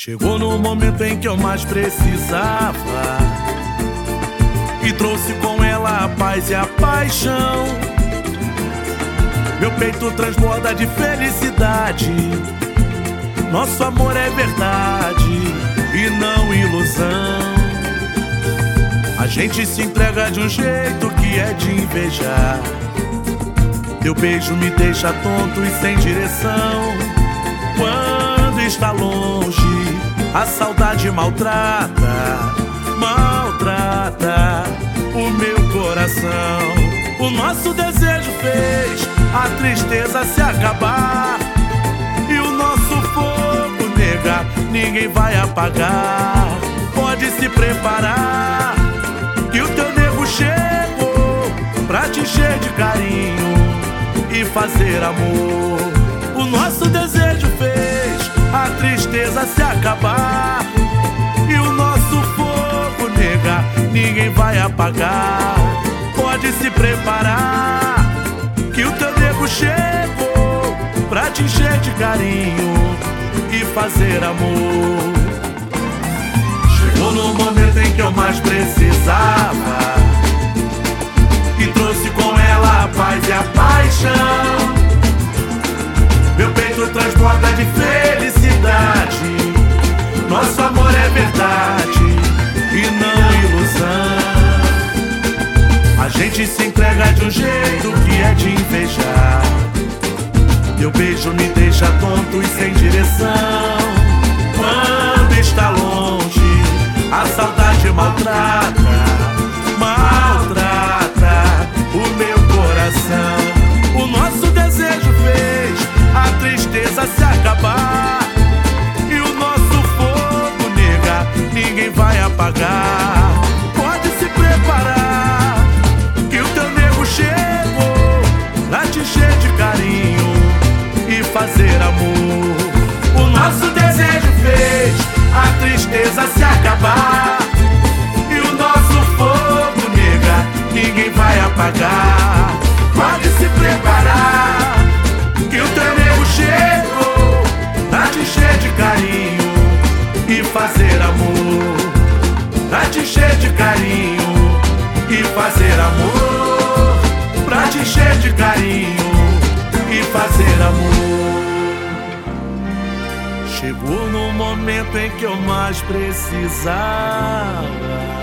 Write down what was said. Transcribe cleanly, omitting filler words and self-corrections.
Chegou no momento em que eu mais precisava e trouxe com ela a paz e a paixão. Meu peito transborda de felicidade. Nosso amor é verdade e não ilusão. A gente se entrega de um jeito que é de invejar. Teu beijo me deixa tonto e sem direção. Quando está longe, a saudade maltrata, maltrata o meu coração. O nosso desejo fez a tristeza se acabar, e o nosso fogo, nega, ninguém vai apagar. Pode se preparar, que o teu nego chegou pra te encher de carinho e fazer amor. O nosso desejo fez a tristeza se acabar, e o nosso fogo, nega, ninguém vai apagar. Pode se preparar, que o teu nego chegou pra te encher de carinho e fazer amor. Chegou no momento em que eu mais precisava e trouxe com ela a paz e a paixão. Meu peito transborda de felicidade. Nosso amor é verdade e não ilusão. A gente se entrega de um jeito que é de invejar. Teu beijo me deixa tonto e sem direção. Quando está longe, a saudade maltrata, maltrata o meu coração. O nosso desejo fez a tristeza se acabar, e o nosso fogo, nega, ninguém vai apagar. Pode se preparar, que o teu nego chegou pra te encher de carinho e fazer amor. O nosso desejo fez a tristeza se acabar, e o nosso fogo, nega, ninguém vai apagar. Pode se preparar, que o teu nego chegou pra te encher de carinho e fazer amor. Pra te encher de carinho e fazer amor. Pra te encher de carinho e fazer amor. Chegou no momento em que eu mais precisava